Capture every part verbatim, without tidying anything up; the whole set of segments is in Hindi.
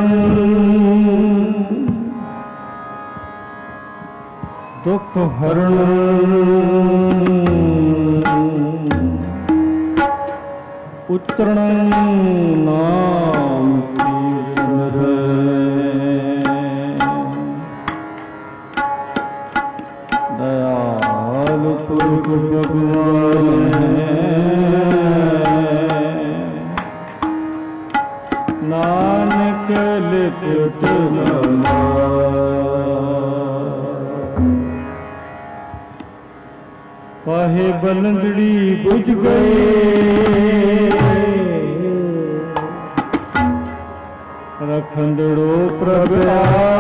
दुख हरण उतरण नाम दयाल पुरख भगवान नानक लिपट न पाहे बलंदड़ी बुझ गए रखंदड़ो प्रभा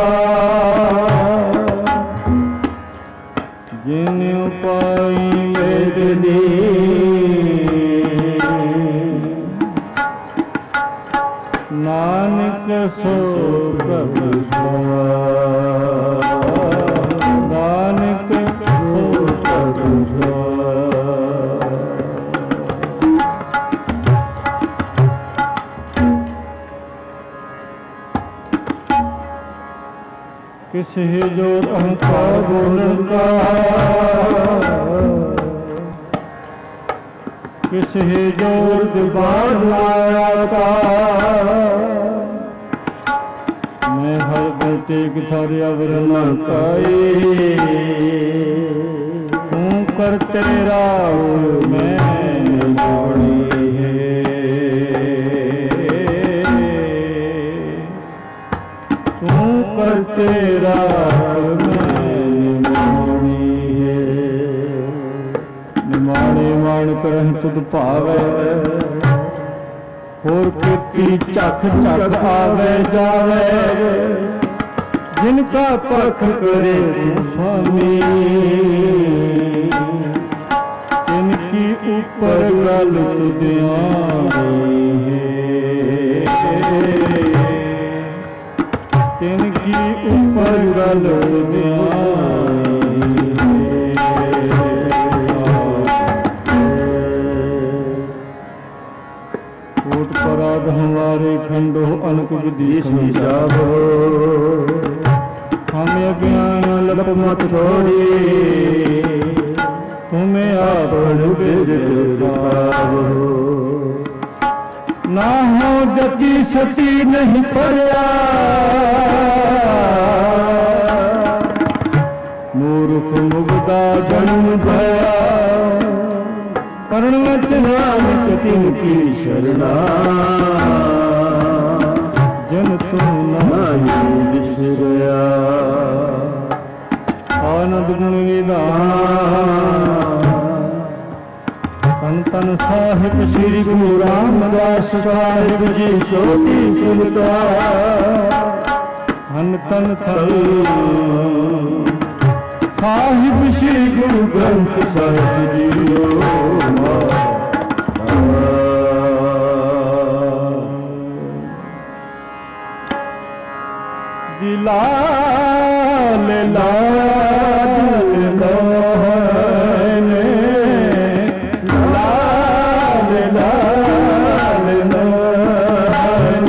जिन पाई वेदनी नानक सो प्रभु नानक सो प्रभु किस है जो अहंकार बोलन का किस है जो जुबान आया का मैं हर बेटे की थारी अवरना काए तू कर तेरा मैं जानी तू कर तेरा निमाणे मान करह तुद भावे होर कीर्ति चख चख आवे जावे जिनका पख करे स्वामी इनकी ऊपर गल तुदियानी तिनकी ऊपर गल कोट पराध हमारे खंडो अनक विधि समझावो हमें अज्ञान लप मत छोड़ी तुम्हें आपन बिरतावो ना हो जति सती नहीं पड़या मूर्ख मुग्धा जन्म भया कर्ण नानक तिनकी शरणा जन तुम नहीं बिसरया आनंद गुण निधान तन तन साहिब श्री गुरु रामदास साहिब जी सोती सुनता धन तन तन साहिब श्री गुरु ग्रंथ साहिब जी लाल लाल मोहन लाल लाल मोहन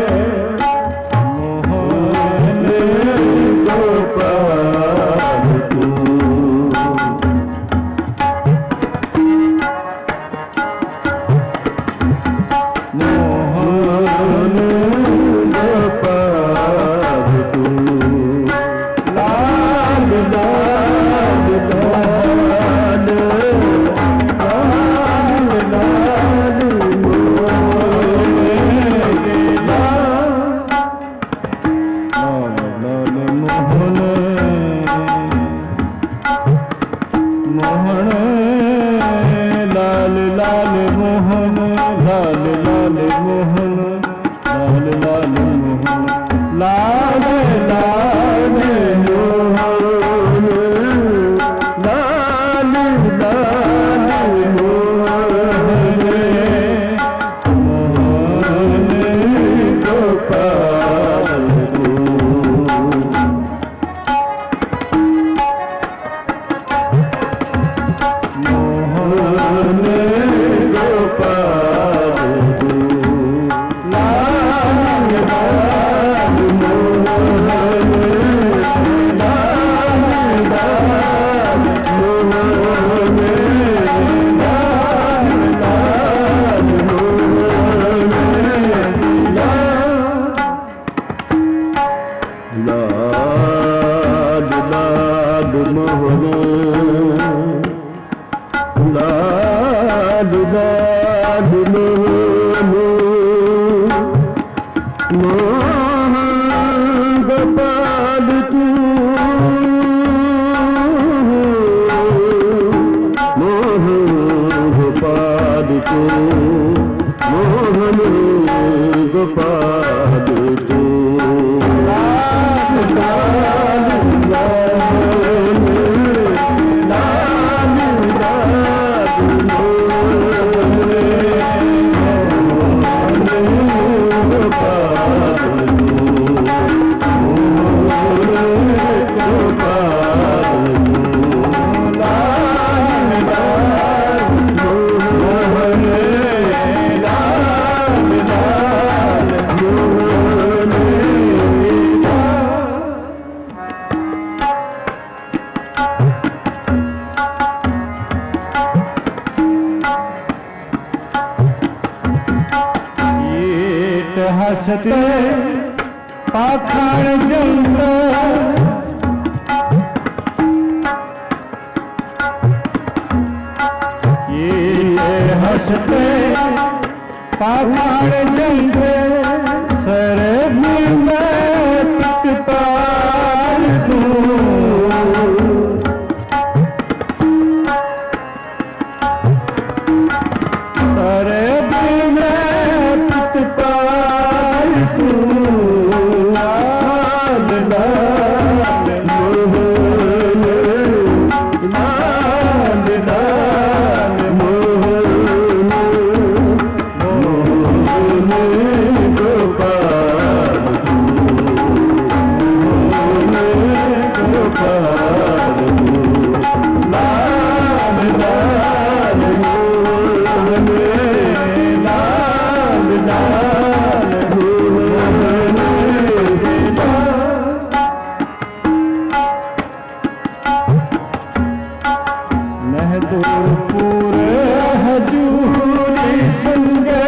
मोहन गोपाल तू मोहन गोपाल लाल लाल लाल लाल लाल मोहन मोहन लाल लाल मोहन लाल लाल मोहन लाल लाल मोहन लाल लाल मोहन लाल लाल मोहन मोहन गोपाल मोहन गोपाल लाल लाल लाड लाड मोहनो लाड लाड मोहनो मोहन गोपाल तू मोहन गोपाल तू मोहन गोपाल तू हंसते पाखंड जंग ये हंसते पाखंड जंग सर में पिटपाल दूं सर में पिटपाल लाल लाल मोहन लाल लाल मोहन मोहन गोपाल मोहन गोपाल लाल लाल मोहन लाल लाल महदूपुर हजूरी संगे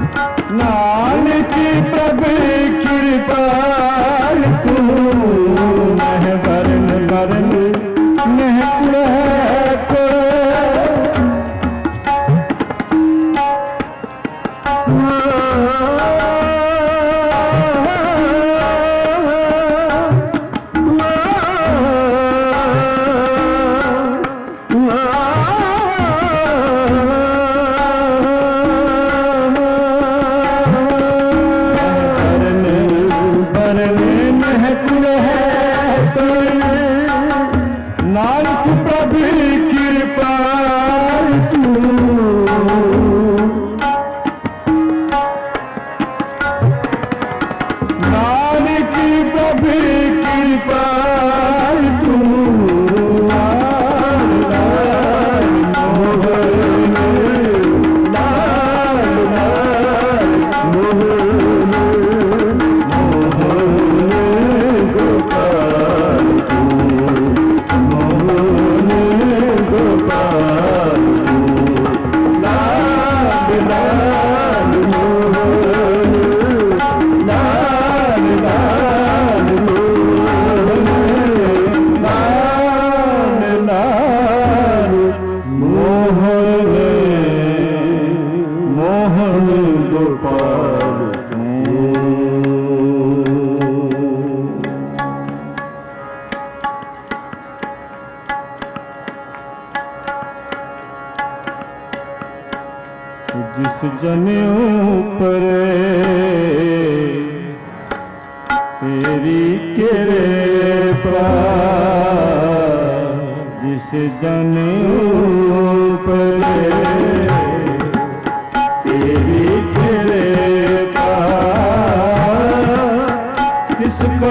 नानक प्रभु कृपाल तू कुल है नानक प्रभु कृपा तू नानक प्रभु कृपा तू जिस जनेऊ पर तेरी कृपा जिस जनेऊ पर तेरी कृपा किसको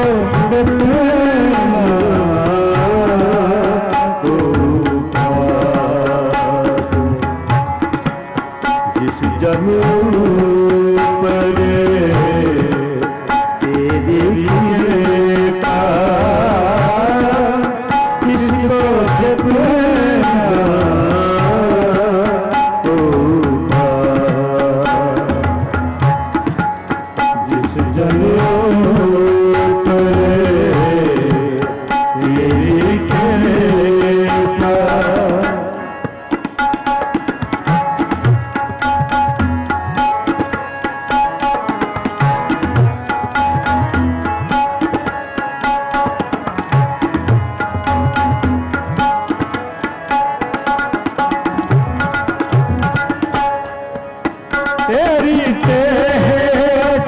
तेरी टेक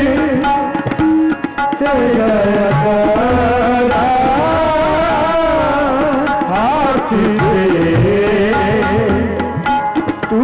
तेरा हाथ तू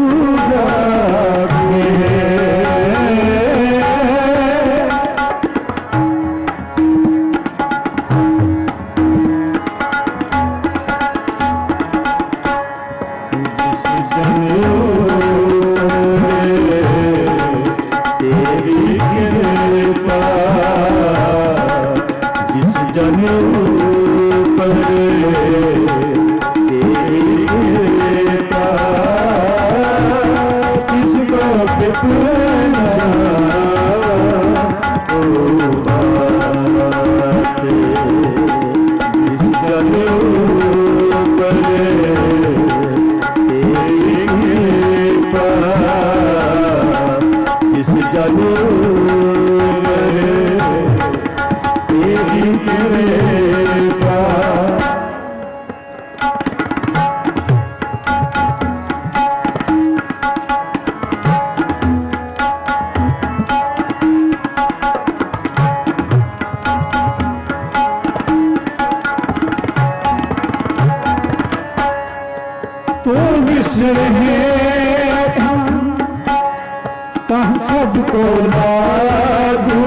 सबको लागू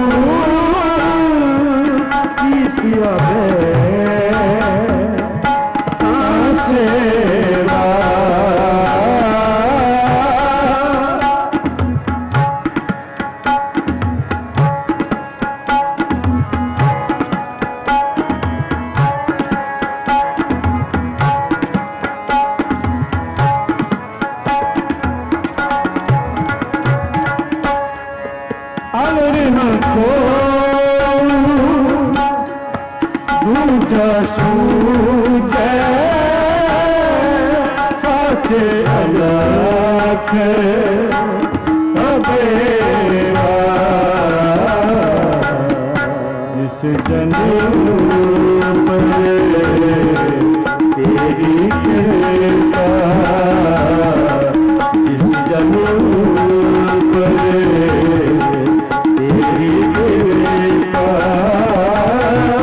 किया सेवा दूजा सूझे साचे अलख अबेवा जिस जनेऊ पर तेरी कृपा जिस जनेऊ पर तेरी कृपा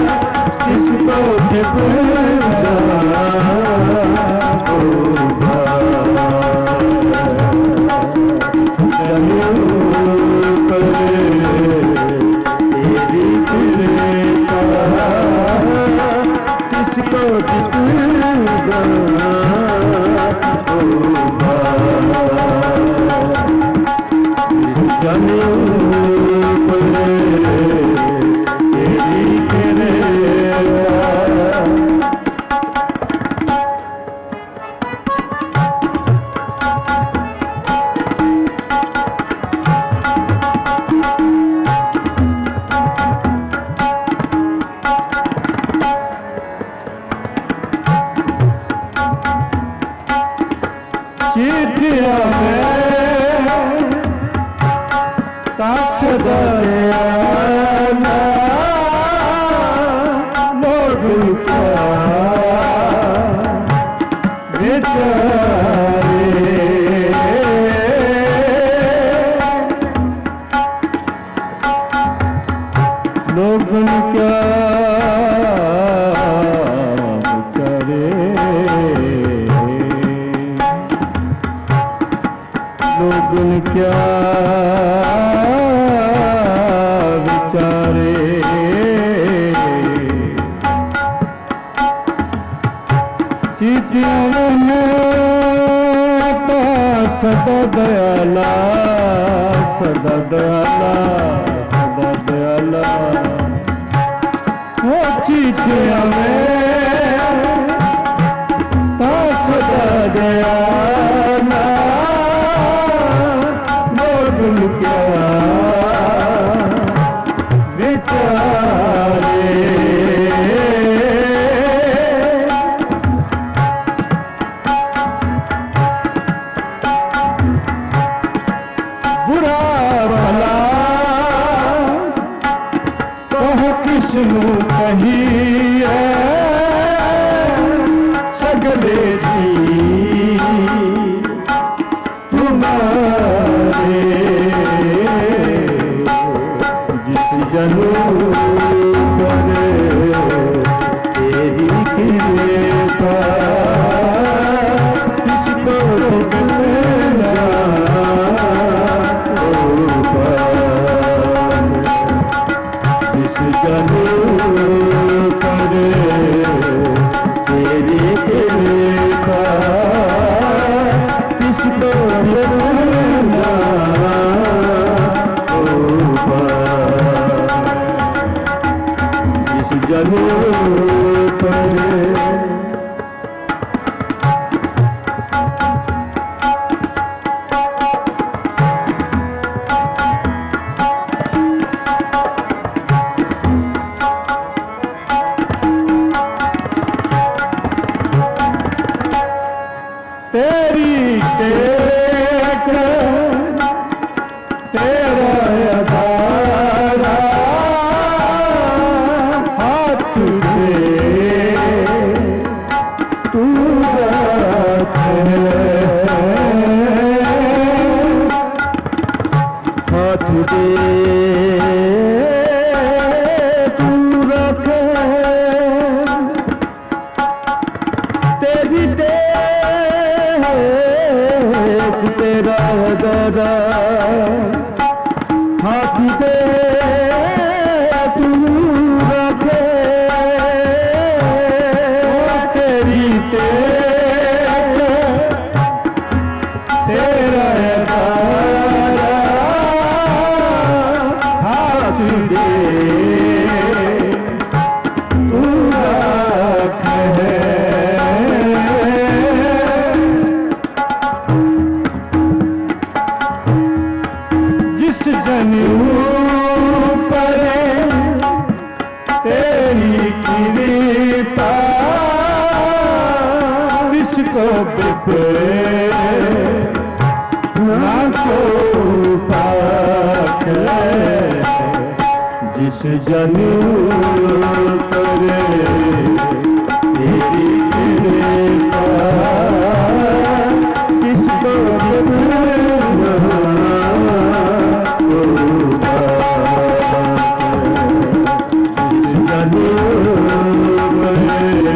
Hare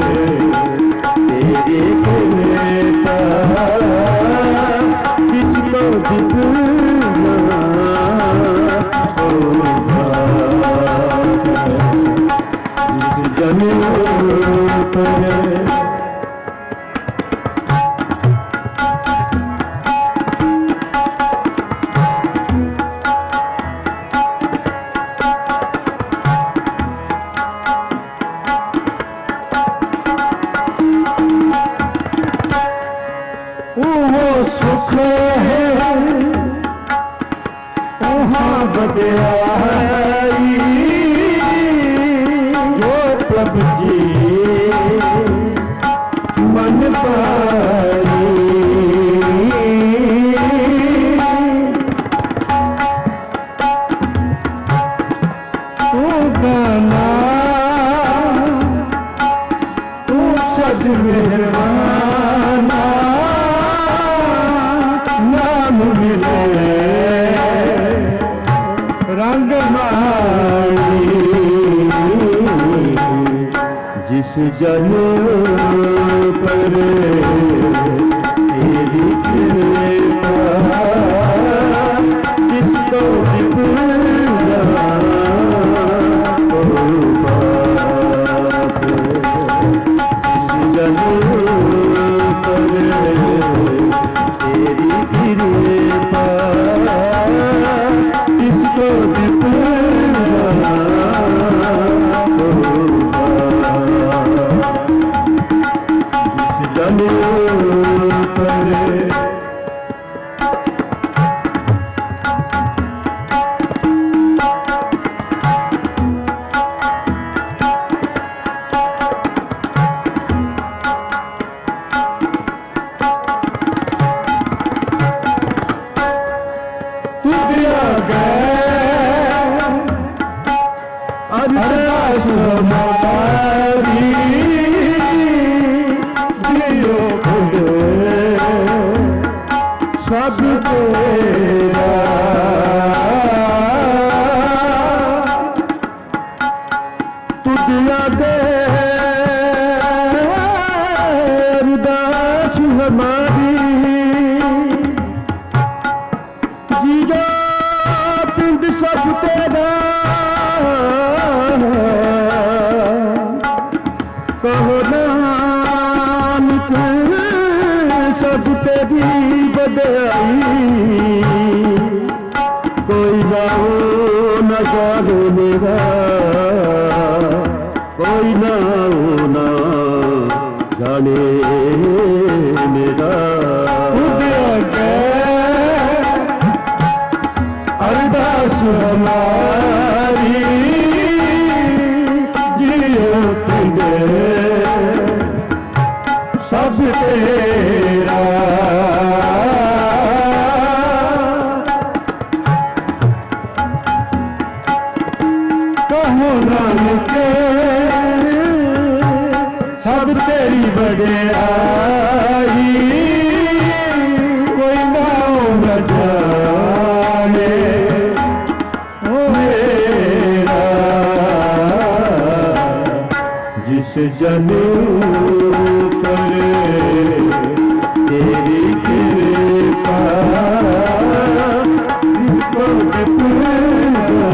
जन पर सुख है वहाँ बदयाई जो प्रभु जी मन पाई तू गाना तू सद मेहरबाना नाम मिले रंग माई जिस जन पर तेरी कृपा किसको विपुला हो बाप जिस जन पर तेरी कृपा इसको विपुला हो जिस जन पर अरदास हमारी जियो सब तेरा तुझिया दे अरदास हमारी जियो पिंड सब तेरा कहो नानक सब तेरी बड़ाई कोई ना हो न जाने मेरा कोई ना हो न जाने मेरा अरदास हमारी जियो तुझे सब तेरा कहो नानक सब तेरी बड़ाई कोई ना न जाने मेरा जिस जन पर तेरी कृपा इसको विपुला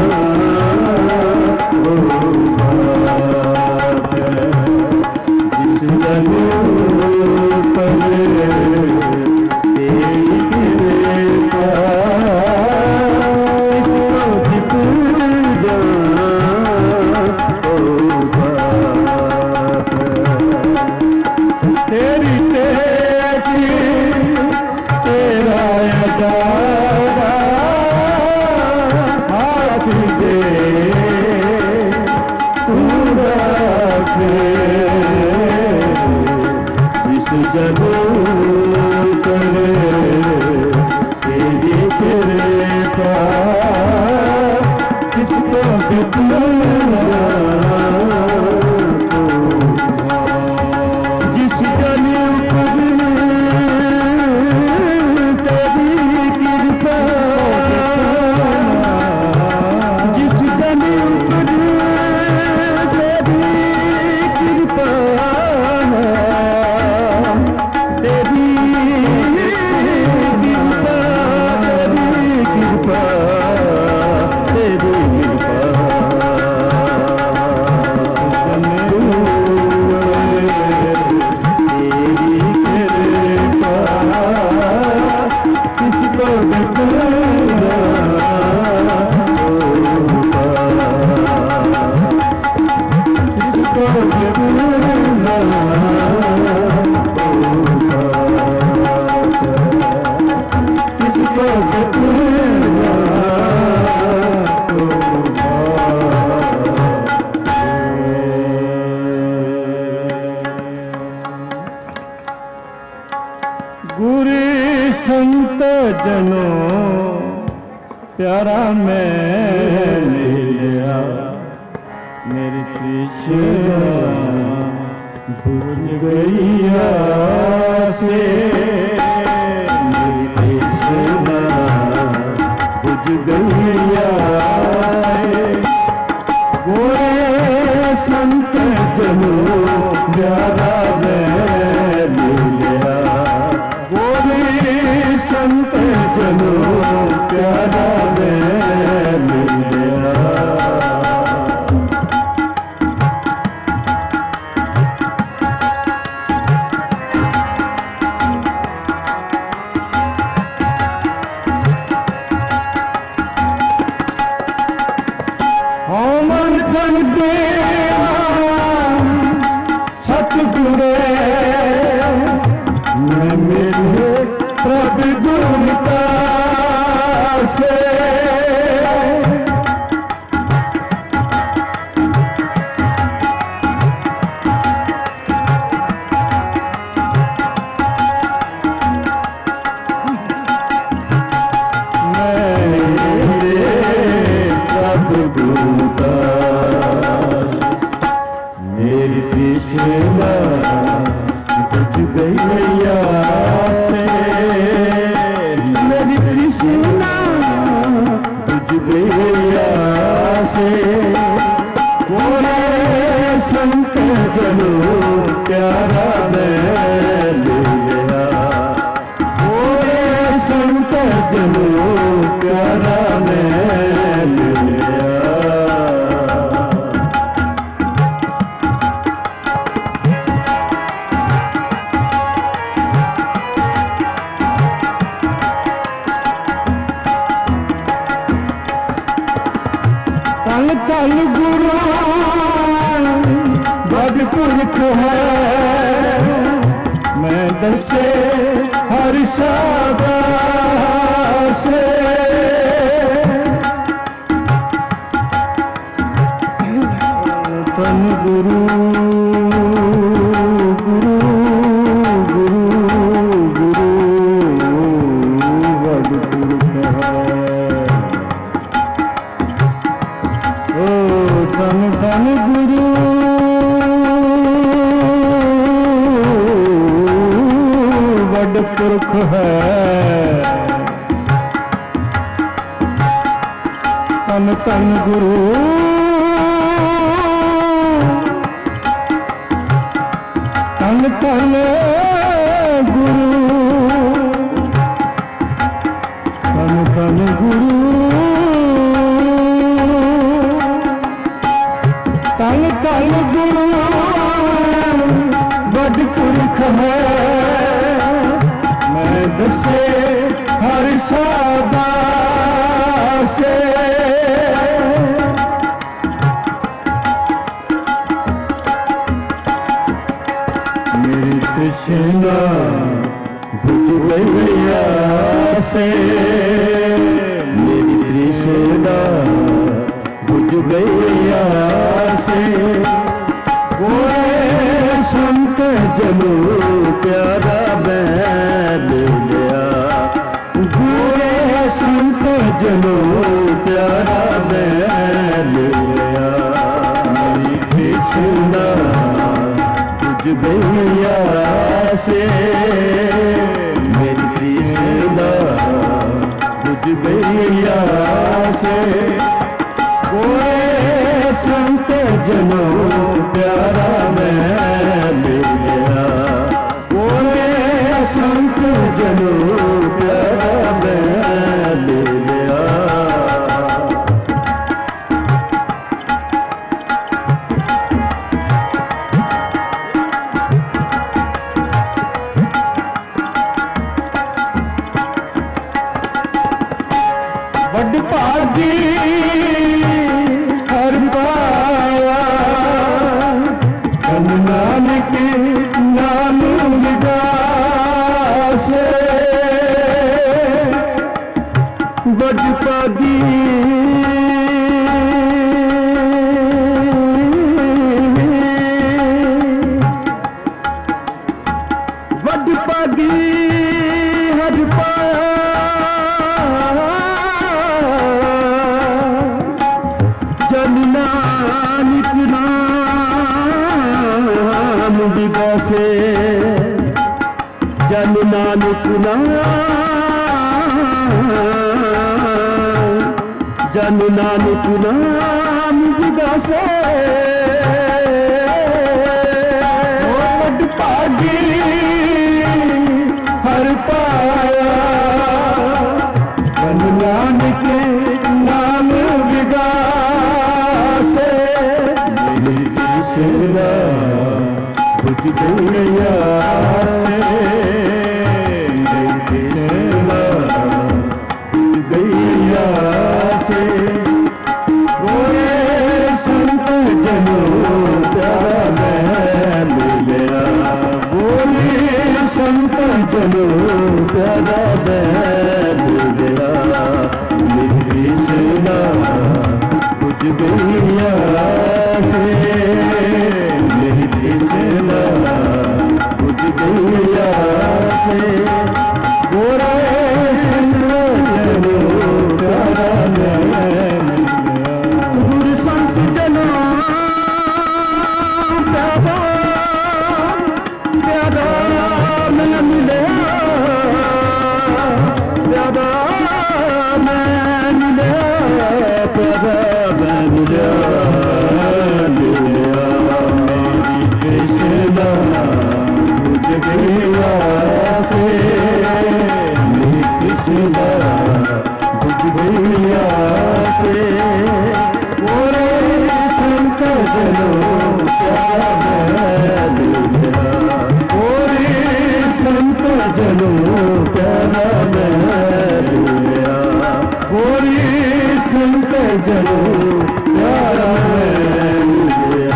हो बाप जिस जन पर तेरी कृपा इसको विपुला हो बाप पूरना किसको पूरना गुरु संत जनों प्यारा मैं लिया मेरी तृष्णा बुझ गई से मेरी तृष्णा बुझ गई से गोरे संत जनों प्यारा मैं लिया गोरे संत जनों प्यारा मैं लिया सतगुरे मैं मेरे प्रभु गुरता से मेरी तृष्णा बुझ गई से मेरी तृष्णा बुझ गई से गोरे संत जनों प्यारा मैं लिया गोरे संत जनों प्यारा मैं लिया तन तन गुरु बड़ पुरख है मैं दसे हर सादा से तन गुरु गुरु गुरु गुरु बड़ पुरख है धन धन गुरु बड़ पुरख है तन तन गुरु तन तन गुरु तन तन गुरु तन तन गुरु बड़ पुरख है मैं दसे हर सादा से मेरी तृष्णा बुझ गई से मेरी तृष्णा बुझ गई से गोरे संत जनों प्यारा मैं लिया गोरे संत जनों प्यारा मैं लिया मेरी तृष्णा बुझ गई से मेरी तृष्णा बुझ गई से गोरे संत जनों प्यारा मैं लिया गोरे संत जनों प्यारा मैं लिया बड़ भागी हर पाया जन नानक नाम विगासे बड़ पागी बड़ पागी हर पाया जन नानक नाम विगासे जन नानक नाम जन नानक नाम विगासे बड़ पागी हर पाया जन नानक नाम विगासे मेरी कृष्णा बुझ गैया से मेरी कृष्णा बुझ गैया से बोले संत जनों प्यारा मैं मिलया बोले संत जनों प्यारा मैं मिलया मेरी कृष्णा बुझ गैया से मेरी कृष्णा बुझ गैया से बोले संत जनों प्यारा मैं गुरु संत जनों प्यारा प्यारा मैं मिलया प्यारा मैं मिलया प्यारा मैं मिलया मिलया मेरी कृष्णा बुझ गैया से मेरी कृष्णा बुझ गैया से बोले संत जनों प्यारा मैं मिलया बोले संत जनों प्यारा मैं मिलया बोले संत जनों प्यारा मैं मिलया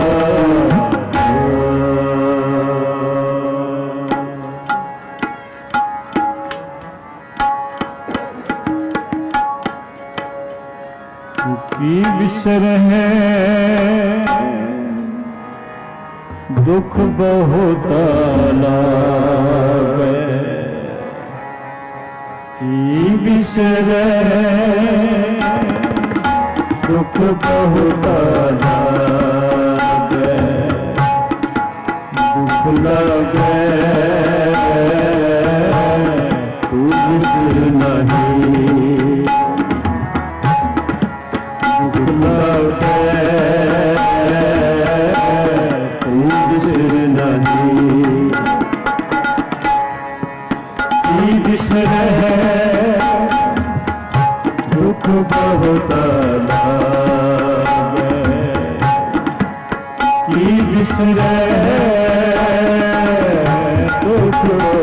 की विसर है दुख बहुत लागे की विसर है दुख बहुत लागे दुख लगे तू विसर नहीं दुख लगे तू विसर नहीं की विसर है दुख बहुत लागे की विसर दुख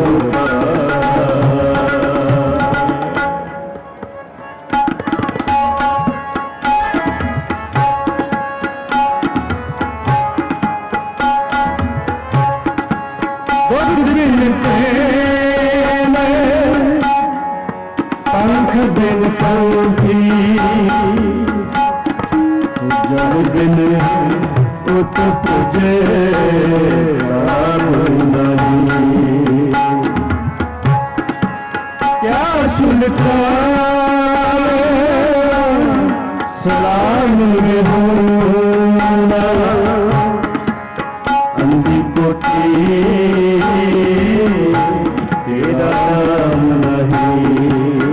पंख बिन पंखी जब बिन उत तुझे राम नहीं क्या सुनता सलाम में होना अंधी कोठी तेरा नाम नहीं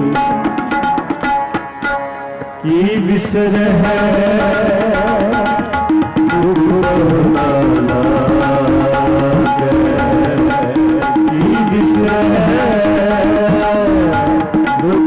की विसर है की विसर है दुख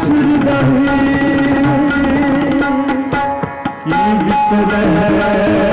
की विसर है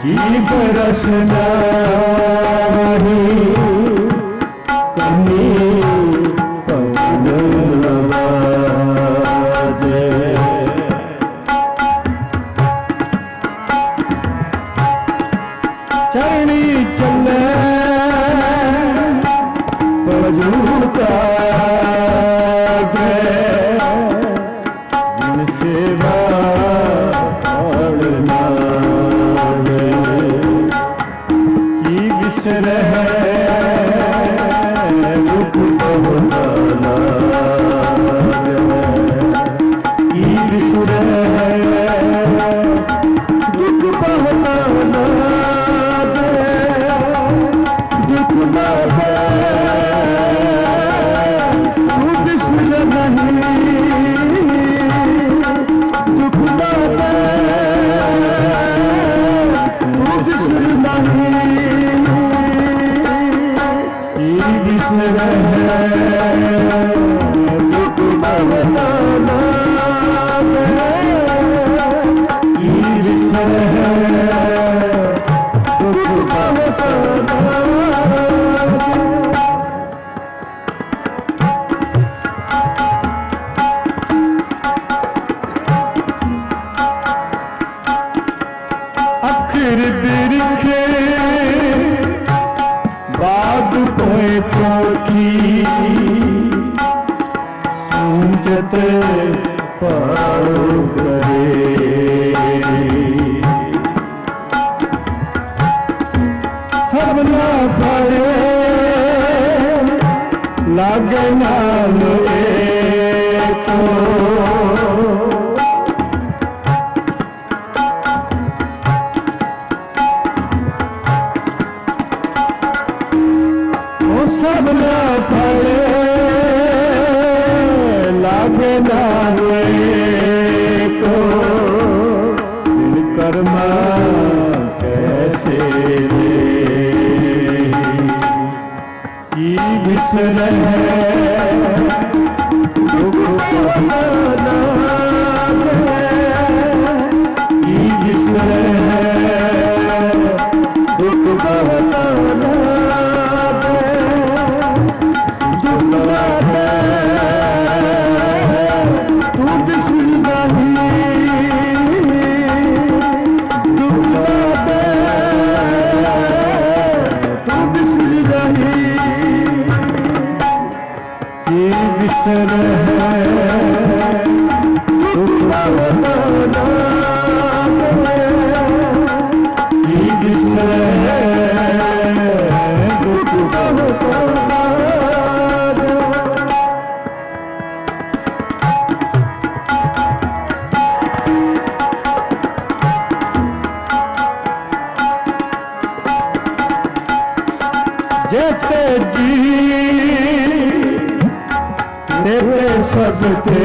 जी बरस नाही कहीं पवन नवाजे। चरणी चले बजूता जिन सेवा पढ़ना की विसर है दुख बहुना की विसर है दुख बहुना दुख है तू विसर नहीं दुख है तू विसर नहीं की विसर है दुख बहुना की विसर है दुख बहुना। अखिर बिरखे बाद कोई पोथी सूंचत पाओ करे सबना पड़े लागे नाम एको सबना पड़े लागे नावे को दिन कर्मा कैसे दे की विसर है दुख बहुना की विसर है दुख बहुना तू विसर नहीं दुख है तू विसर नहीं की विसर है दुख बहुना की विसर है दुख बहुना। जेते जी तेरे सब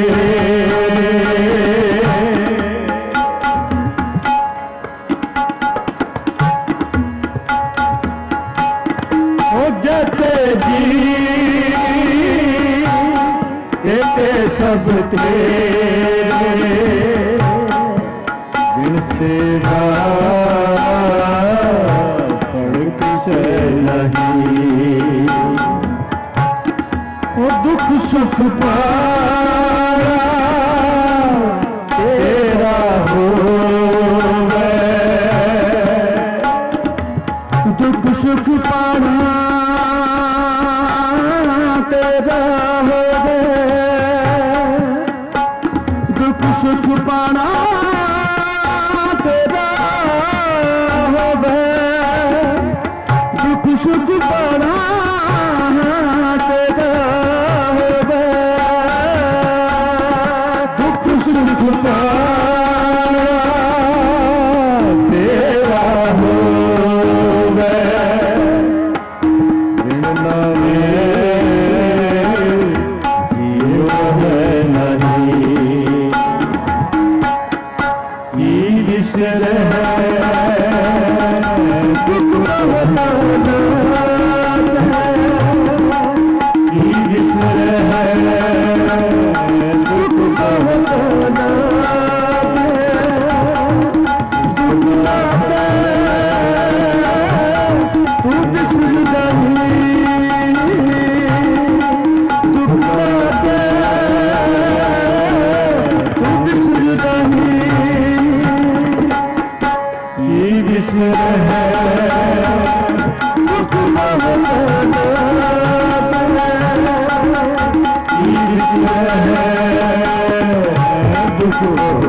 ओ जेते जी तेरे सब बिन सेवा से नहीं वो दुख सुख पाया तेरा हो दुख सुख पाना तेरा हो दुख सुख पाना तेरा हो दुख सुख पाना तेरा हो दुख सुख पाना तेरा हो बिन नामे जियो है नहीं बिसर है दुख बहुत की बिसर है दुख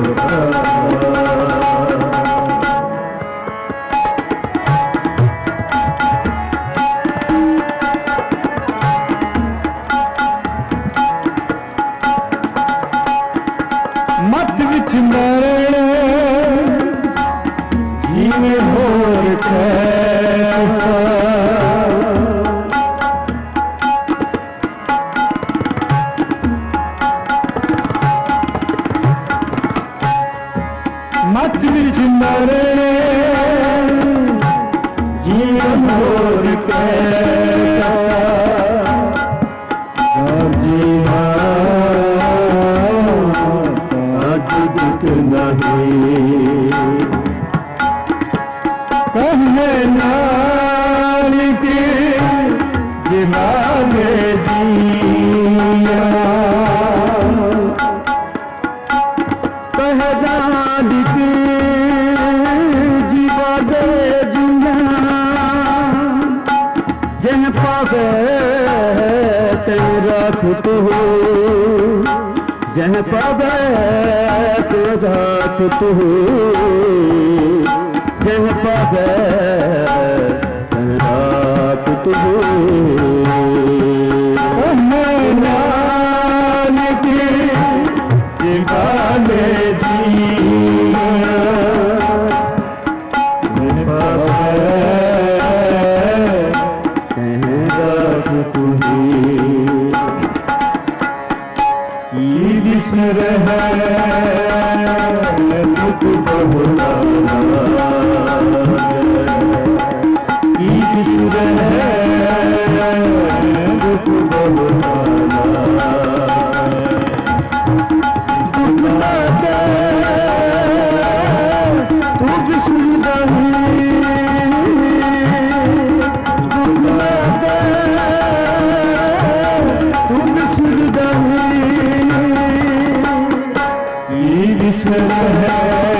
मत विच मरे जीवे होर कैसा मत विच मरे जीवन होर कैसा जीवा नहीं कहे नानक जिमाने जिया कहे नानक जिमाने जिया जिन पावे तेरा खुद हो जन पावे तेरा खुद हो जन पावे तेरा खुद हो नानक जिमाने जिया जन पावे तेरा खुद हो बिसर है दुख बहुत की बिसर है दुख बहुत दुख लगे तू बिसर नहीं दुख लगे तू बिसर नहीं बिसर है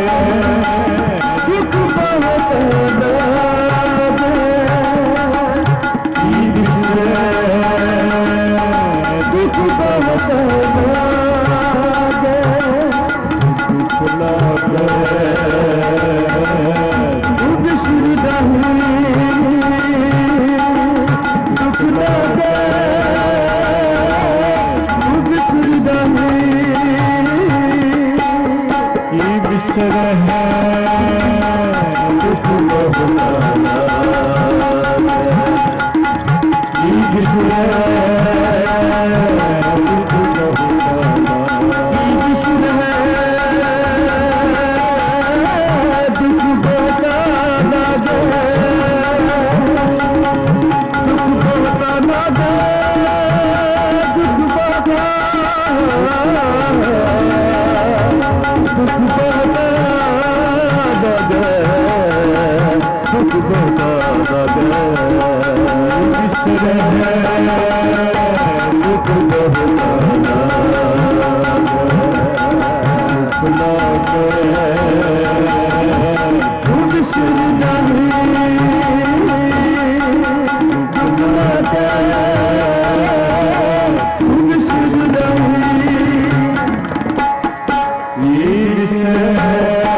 दुख बहुत लागे बिसर दुख बहुत लागे दुख लागे तू बिसर नहीं दुख लागे तू बिसर नहीं बिसर है दुख बहुत लागे बिसर है दुख बहुत लागे बिसर है दुख बहुत लागे दुख बहुत लागे दुख बहुत दुख बहुत दुख बहुत बिसर है दुख बहुत दुख लागे तू बिसर नहीं दुख लागे तू बिसर नहीं बिसर है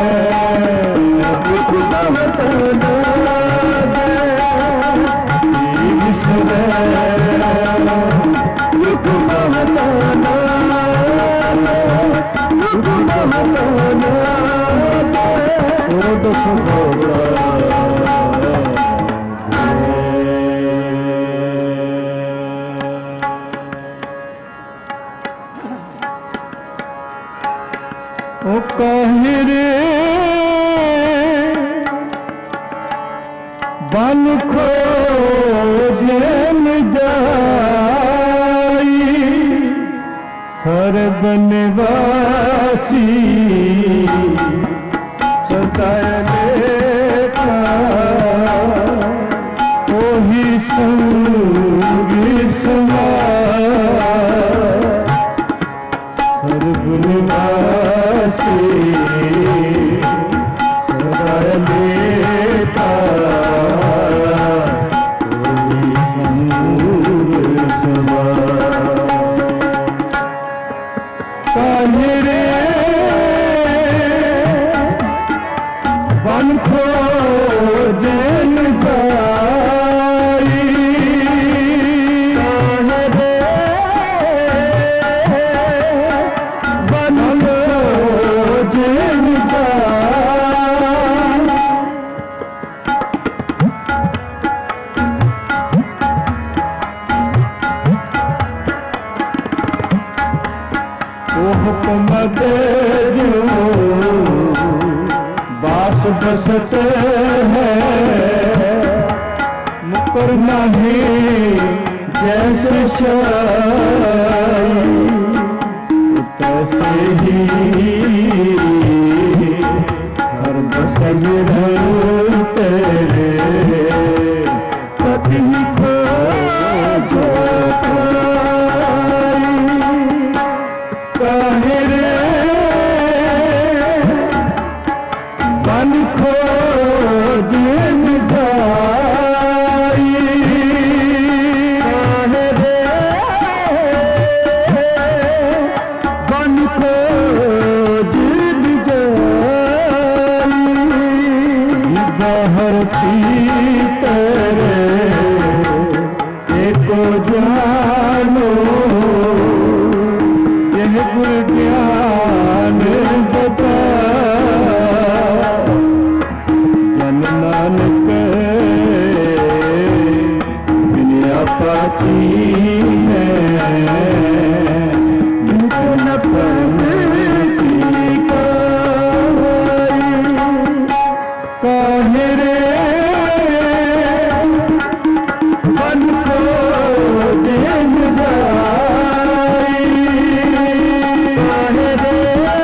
दुख बहुत लागे बिसर दुख बहुत लागे दुख बहुत लागे दुख ओ कहे रे बन खोजे में जाई सर्ब निवासी सदाए लेखा ओही संगी समा सर्ब निवासी सदाए लेखा खोजन जाई बन खोजन जाई ओ हुक्म दे जो बास बसत है मुकर नहीं जैसे शाई तैसे ही हर बसज तेरे कभी खोजो काहे रे बन खोजन जाई काहे रे बन खोजन जाई बाहर पी तेरे एको जानो यह गुर ज्ञान बता जन नानक दुनिया पाची है न परमेती काहे रे बन खोजन जाई काहे रे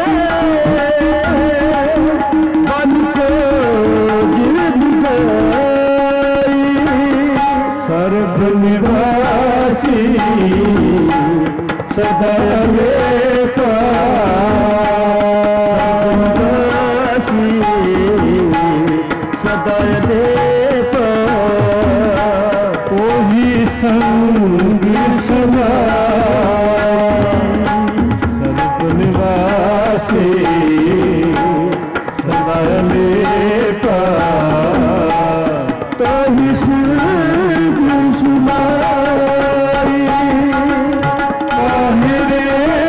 बन खोजन जाई सर्व निवासी सदा लेता सदा लेता कोई संग समाई सर्व निवासी सदा लेता कोई संग समाई काहे रे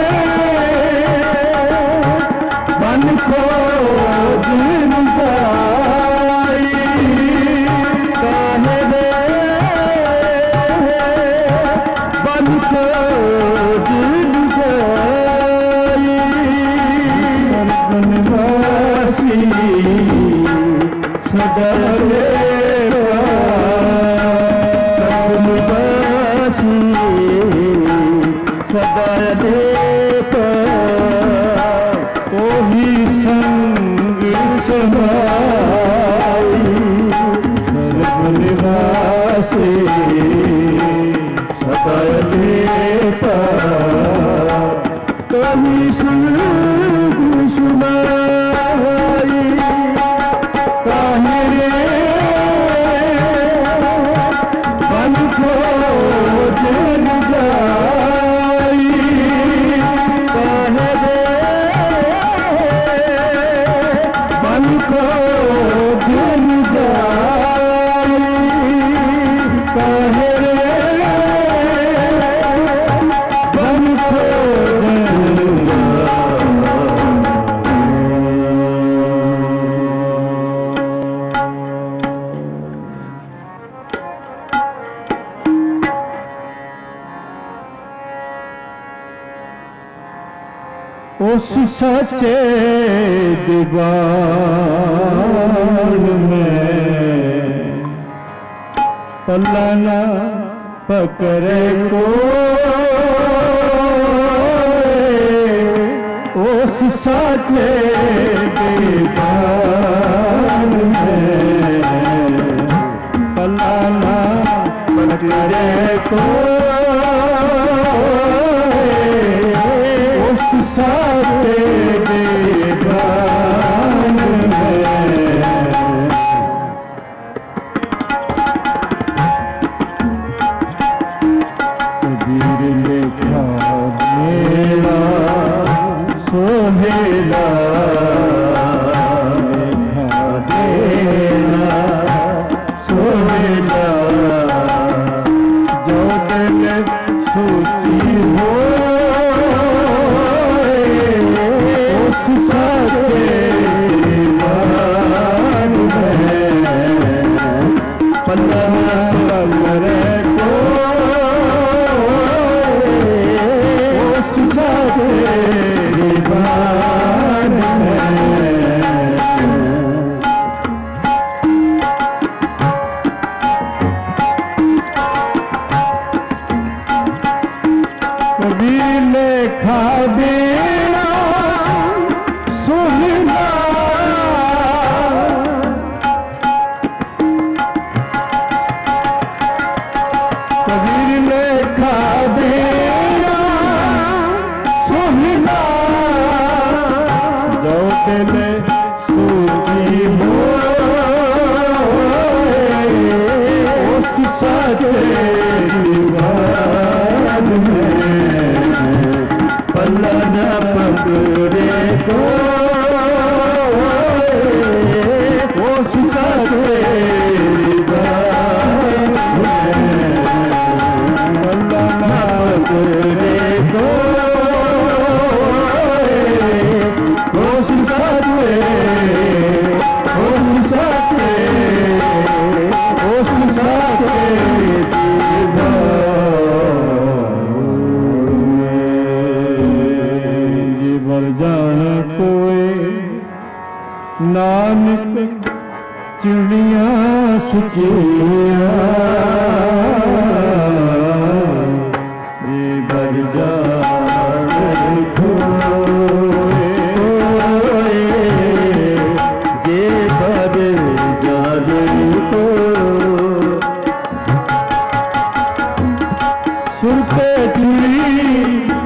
बन खोजन जाई काहे रे बन खोजन जाई सर्व निवासी सदा लेता सर्व निवासी सदा लेता कोई संग समाई सर्व निवासी सदा लेता कोई संग समाई काहे रे बन खोजन जाई काहे रे बन खोजन जाई काहे रे बन खोजन उस सच्चे दीवान में पल्ला न पकड़े को उस सच्चे दीवान में पल्ला न पकड़े को उस साचे दीवान में कबीर लिखा मेरा सोहेला लिखा दे सच्चे दरबार में पल्ला मरे को उस सच्चे दरबार में। कबीर लेखा देना सुनना कबीर लेखा देना सुनना जो दिल सूझी हो उस सच्चे दीवार में पल्ला न पकड़े को उस सच्चे दीवार में पल्ला न पकड़े को उस सच्चे उस सच्चे उस सच्चे जान कोई नानक चिड़िया सुचिया जी बर जान कोई जे बर जान को सुर पे चिड़ी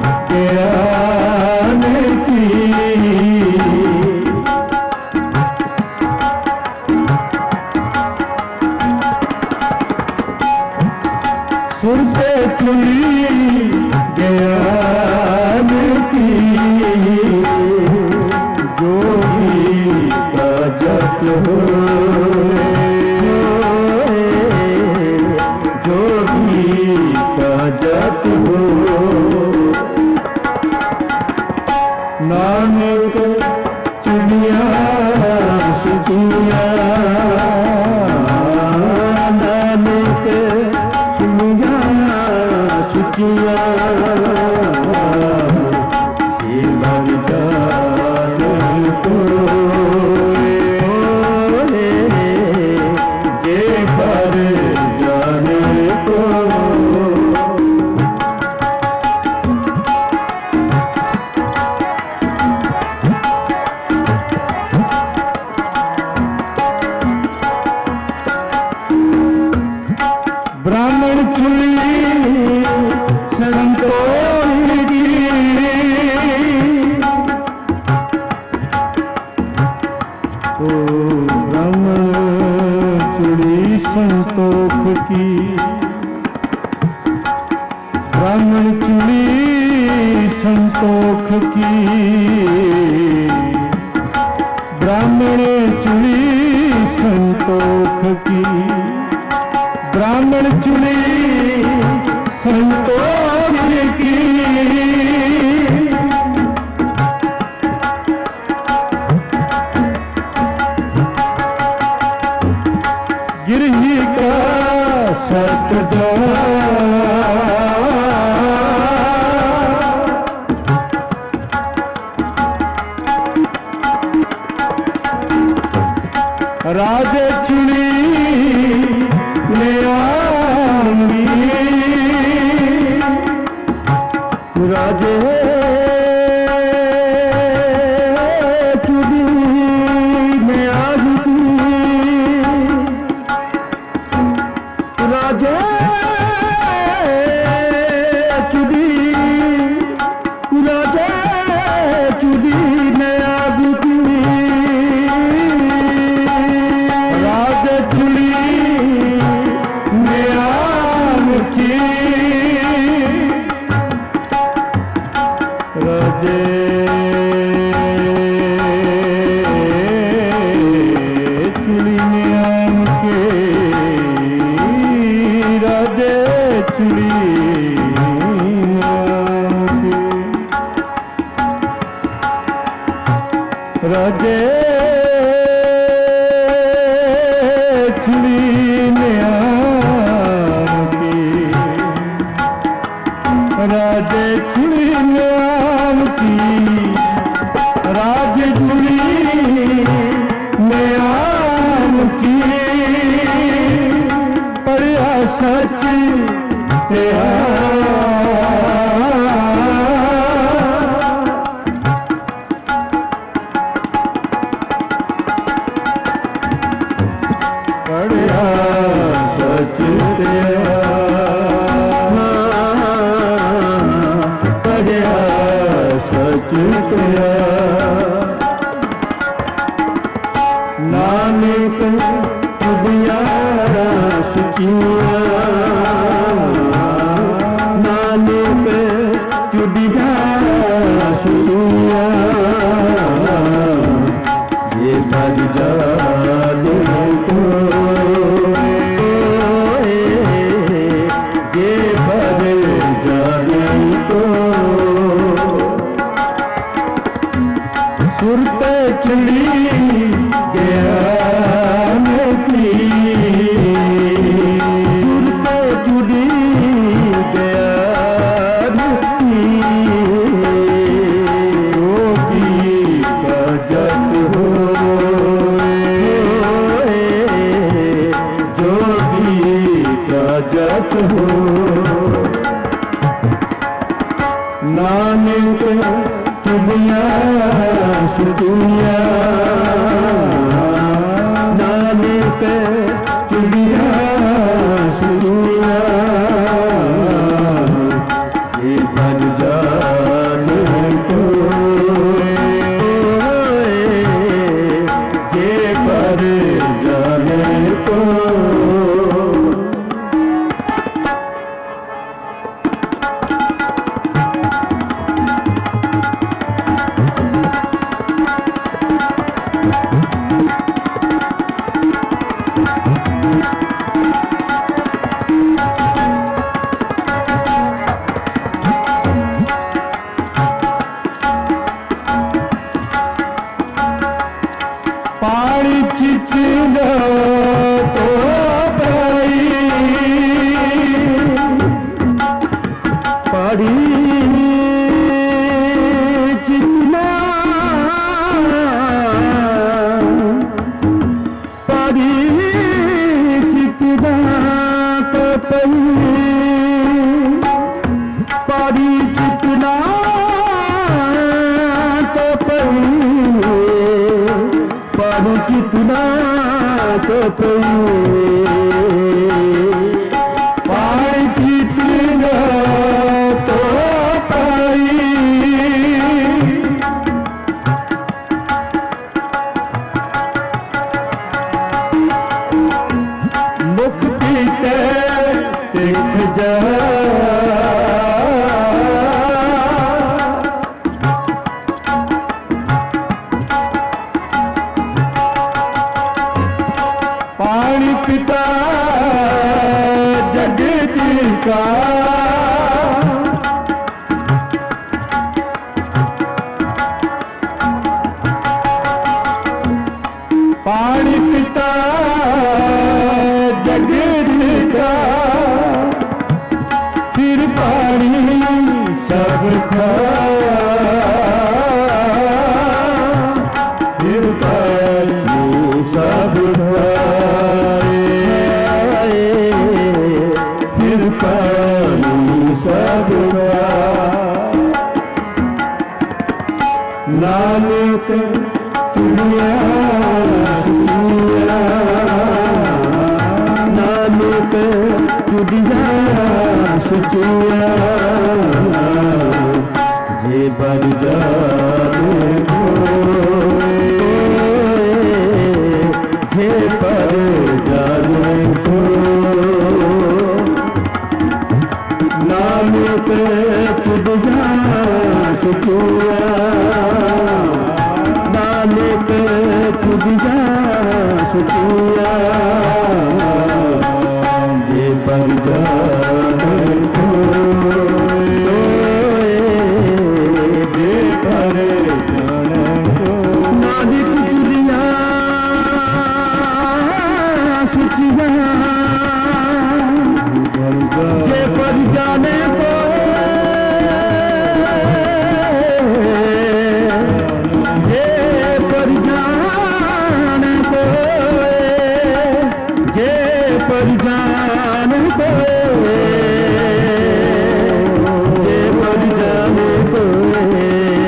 सुर पे चुड़ी ज्ञान की जोगी का जप हो जोगी का जप हो नानक चिड़िया सुचिया नानक सुचिया जे बर जान को जे बर जान को ब्राह्मण चुली संतोष की ओ ब्राह्मण चुली संतोष की ब्राह्मण चुली संतोष की ब्राह्मण चुली संतोष की ब्राह्मण चुनी संतोष की गिरही का सत्य राजे चुनी ले आऊंगी राजे चुनी में आऊंगी राजे चुनी राजे चुनी में आऊंगी राजे राजे छुड़ी न्याम की, राजे छुड़ी न्याम की, राजे छुड़ी न्याम की, पढ़िया सच पढ़िया सच पढ़िया सच नानक तुझिया सचिया, नानक तुझिया सचिया, ये भर जाने को, ये भर जाने को, सुरत चली ज्ञान की, सुरत चुड़ी ज्ञान की, जोगी का जप हो, जोगी का जप हो, नानक चुड़िया सुनिया, नानक चुड़िया सुनिया, ये बन जाने को, ये पर जाने को, पानी चिचना तो पाई, पानी चिचना, पानी चिचना तो पाई, पानी चिचना तो पाई, पानी चितना तो पाई, पानी चितना तो पाई, मुक्ति ते दिख जा, पानी पिता जगत का, पानी पिता जगत का, फिर पानी सब का, फिर पानी सब का, फिर पानी सब का, नानक चुड़िया सुनिया, नानक चुड़िया सुचिया, जे बन जाने को, जे पर जाने को, नानक चुड़िया सुचिया, नानक चुड़िया सुचिया, जे पर जाने को, जे पर जाने को, जे पर जान कोए, जे पर जान कोए, जे पर जान कोए,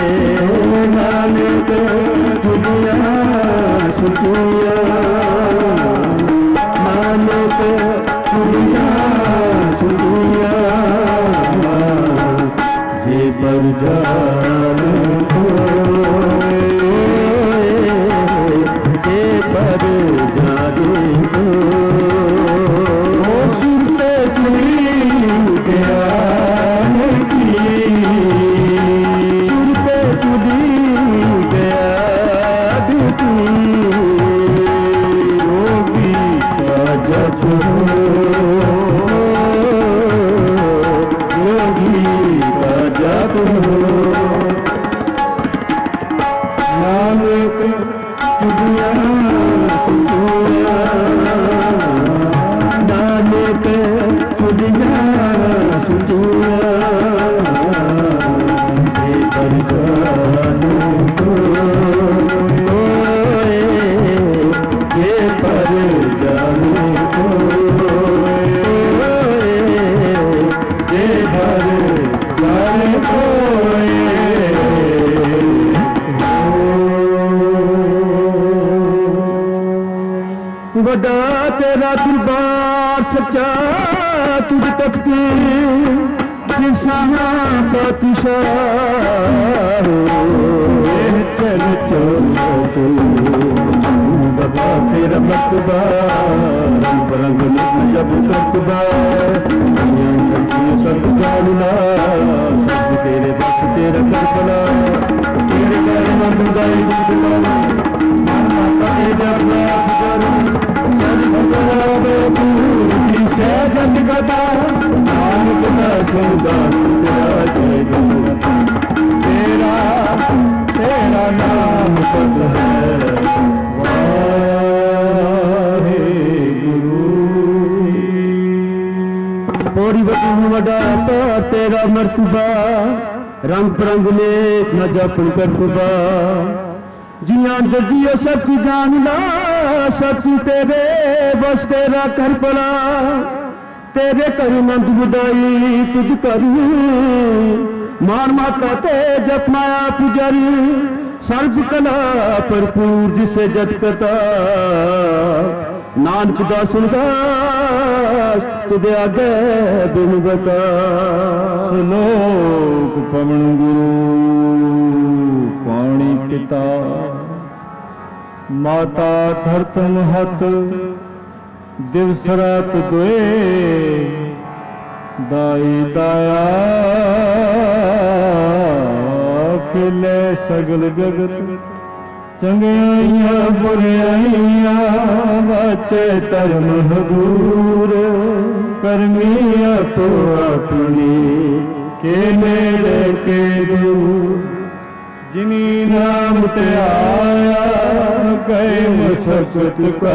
नानक चुनिया सुखिया, नानक चुनिया सुखिया, जे पर जान कोए, जे पर जान कोए, सुनते चली ज्ञान की, सुनते चली ज्ञान की, योगी का जप नानक चुनिया सुखिया, नानक चुनिया सुखिया, जे पर जान कोए, जे पर जान कोए, जे पर जान कोए। बड़ा तेरा दरबार सच्चा तुझ तकती, सिरसाह का तुषार, चल चल बाबा तेरा मर्तबा, रंग रंग जब करतबा, सब जाना सब तेरे बस तेरा करबला, तेरे कर मंदाई दुआ सहजन कथा नानक का सुनदा तेरा तेरा नाम सत है वाहेगुरु जी। बड़ी बड़ी वड़ा तेरा मर्तबा, रंग परंग ने न जपन करतबा, जियां जियो सच जान ला, सच तेरे बस तेरा कर पड़ा, तेरे कर मंद बुदाई तुझ करी, मान माता ते जप माया पुजारी, सर्व कला भरपूर जिसे जत कता, नानक दा सुनदा तुझे आगे बिन बता, श्लोक पवन गुरु पाणी पिता, माता धरतम हत दिवस रात दोए, दाई दाया खिले सगल जगत, चंगियाइयां बुराइयां बचे धर्म हदूर, करमी आपो अपनी के नेड़े के दूर, जिनी नाम ते आया गए मसकत का,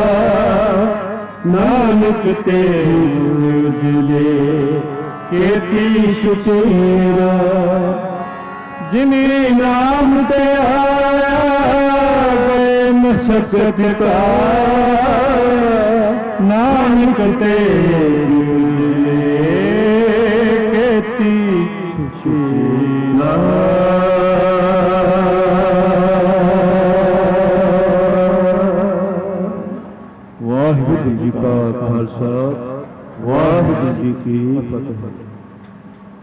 नानक ते उजले केती सुतेरा, जिनी नाम ते आया गए मसकत का, नानक ते उजले केती सुतेरा। वाहिगुरु जी का खालसा, वाहिगुरु जी की फतेह।